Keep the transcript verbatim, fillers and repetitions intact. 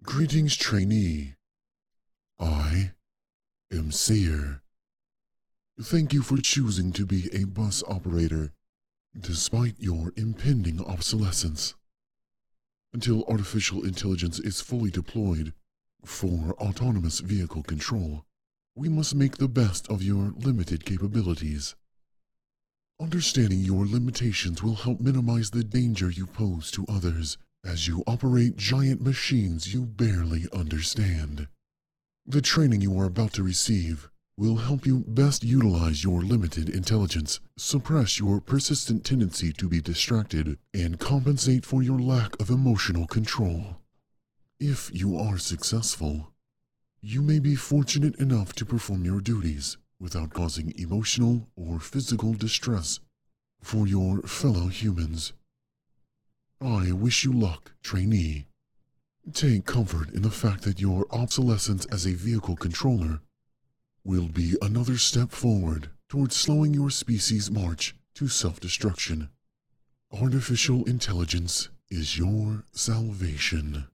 Greetings, trainee. I am Sayer. Thank you for choosing to be a bus operator, despite your impending obsolescence. Until artificial intelligence is fully deployed for autonomous vehicle control, we must make the best of your limited capabilities. Understanding your limitations will help minimize the danger you pose to others as you operate giant machines you barely understand. The training you are about to receive will help you best utilize your limited intelligence, suppress your persistent tendency to be distracted, and compensate for your lack of emotional control. If you are successful, you may be fortunate enough to perform your duties without causing emotional or physical distress for your fellow humans. I wish you luck, trainee. Take comfort in the fact that your obsolescence as a vehicle controller will be another step forward towards slowing your species' march to self-destruction. Artificial intelligence is your salvation.